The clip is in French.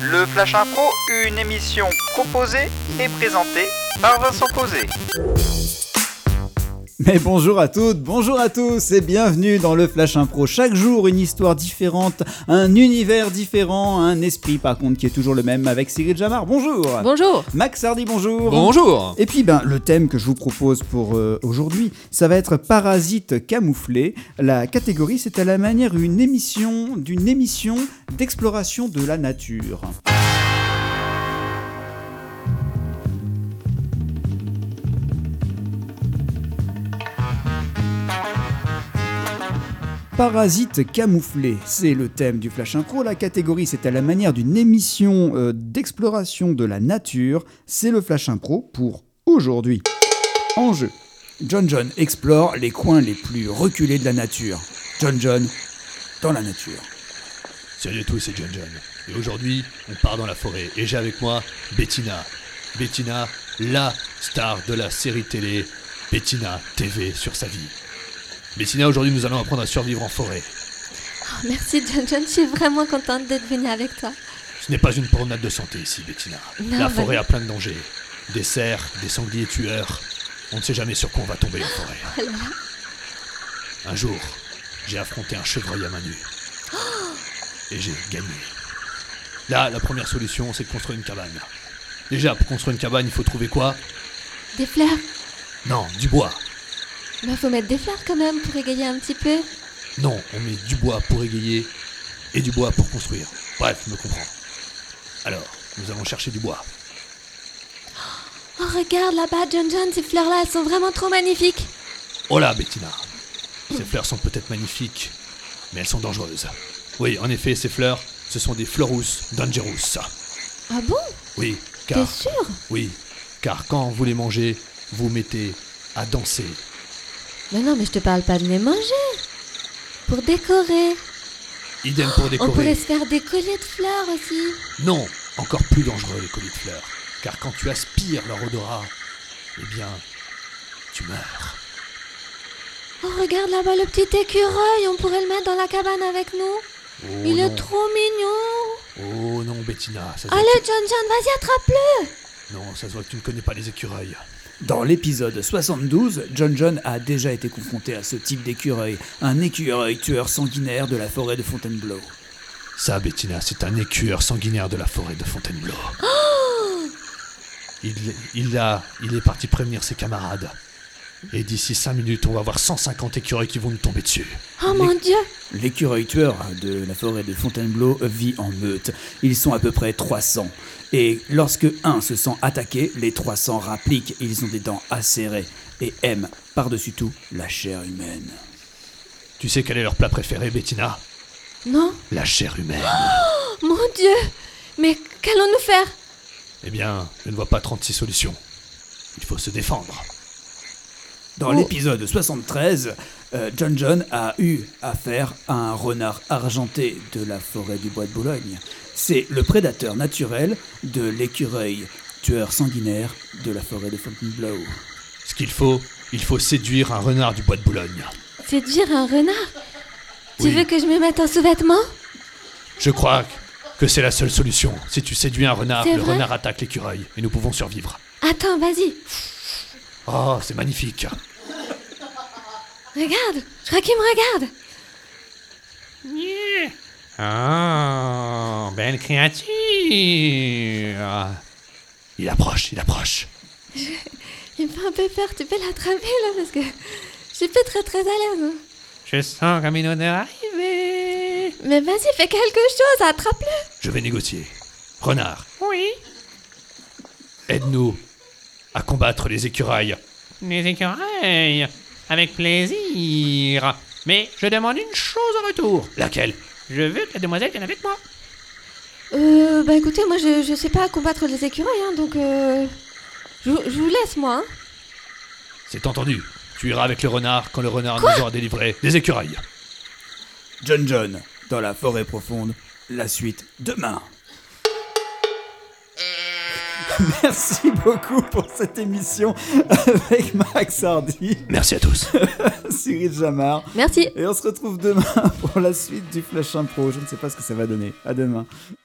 Le Flash Impro, une émission proposée et présentée par Vincent Posé. Mais bonjour à toutes, bonjour à tous et bienvenue dans le Flash Impro. Chaque jour une histoire différente, un univers différent, un esprit par contre qui est toujours le même avec Cyril Jamar, bonjour. Bonjour. Max Hardy, bonjour. Bonjour. Et puis le thème que je vous propose pour aujourd'hui, ça va être Parasites camouflés. La catégorie c'est à la manière d'une émission d'exploration de la nature. Parasites camouflés, c'est le thème du Flash Impro. La catégorie, c'est à la manière d'une émission d'exploration de la nature. C'est le Flash Impro pour aujourd'hui. Enjeu. John explore les coins les plus reculés de la nature. John, dans la nature. Salut à tous, c'est John. Et aujourd'hui, on part dans la forêt. Et j'ai avec moi Bettina. Bettina, la star de la série télé Bettina TV sur sa vie. Bettina, aujourd'hui, nous allons apprendre à survivre en forêt. Oh, merci John, je suis vraiment contente d'être venue avec toi. Ce n'est pas une promenade de santé ici, Bettina. La forêt a plein de dangers. Des cerfs, des sangliers tueurs. On ne sait jamais sur quoi on va tomber en forêt. Oh là là. Un jour, j'ai affronté un chevreuil à main nue. Et j'ai gagné. Là, la première solution, c'est de construire une cabane. Déjà, pour construire une cabane, il faut trouver quoi ? Des fleurs. Non, du bois. Bah faut mettre des fleurs quand même pour égayer un petit peu. Non, on met du bois pour égayer et du bois pour construire. Bref, tu me comprends. Alors, nous allons chercher du bois. Oh regarde là-bas John, ces fleurs-là, elles sont vraiment trop magnifiques. Oh là, Bettina. Ces fleurs sont peut-être magnifiques, mais elles sont dangereuses. Oui, en effet, ces fleurs, ce sont des Florus dangerous. Ah bon ? Oui, car... T'es sûr ? Oui, car quand vous les mangez, vous mettez à danser. Mais non, mais je te parle pas de les manger. Pour décorer. Idem pour décorer. On pourrait se faire des colliers de fleurs aussi. Non, encore plus dangereux les colliers de fleurs. Car quand tu aspires leur odorat, eh bien, tu meurs. Oh regarde là-bas le petit écureuil, on pourrait le mettre dans la cabane avec nous. Oh, Il non. est trop mignon. Oh non, Bettina. Ça se voit Allez que John, vas-y attrape-le. Non, ça se voit que tu ne connais pas les écureuils. Dans l'épisode 72, John a déjà été confronté à ce type d'écureuil, un écureuil tueur sanguinaire de la forêt de Fontainebleau. Ça, Bettina, c'est un écureuil sanguinaire de la forêt de Fontainebleau. Oh Il est parti prévenir ses camarades. Et d'ici 5 minutes, on va avoir 150 écureuils qui vont nous tomber dessus. Oh mon Dieu. L'écureuil tueur de la forêt de Fontainebleau vit en meute. Ils sont à peu près 300. Et lorsque un se sent attaqué, les 300 rappliquent. Ils ont des dents acérées et aiment par-dessus tout la chair humaine. Tu sais quel est leur plat préféré, Bettina ? Non. La chair humaine. Oh, mon Dieu. Mais qu'allons-nous faire ? Eh bien, je ne vois pas 36 solutions. Il faut se défendre. Dans l'épisode 73, John a eu affaire à un renard argenté de la forêt du Bois de Boulogne. C'est le prédateur naturel de l'écureuil tueur sanguinaire de la forêt de Fontainebleau. Ce qu'il faut, il faut séduire un renard du Bois de Boulogne. Séduire un renard ? Tu Oui. veux que je me mette en sous-vêtements ? Je crois que c'est la seule solution. Si tu séduis un renard, C'est le vrai ? renard attaque l'écureuil et nous pouvons survivre. Attends, vas-y. Oh, c'est magnifique. Regarde, je crois qu'il me regarde. Oh, belle créature. Il approche. Il me fait un peu peur, tu peux l'attraper là parce que je suis pas très à l'aise. hein. Je sens comme une odeur arriver. Mais vas-y, fais quelque chose, attrape-le. Je vais négocier. Renard. Oui. Aide-nous à combattre les écureuils. Les écureuils, avec plaisir. Mais je demande une chose en retour. Laquelle ? Je veux que la demoiselle vienne avec moi. Bah écoutez, moi je sais pas combattre les écureuils, hein, donc je vous laisse moi. Hein. C'est entendu. Tu iras avec le renard quand le renard nous aura délivré des écureuils. John, dans la forêt profonde, la suite demain. Merci beaucoup pour cette émission avec Max Hardy, Merci à tous. Cyril Jamar. Merci. Et on se retrouve demain pour la suite du Flash Impro. Je ne sais pas ce que ça va donner. À demain.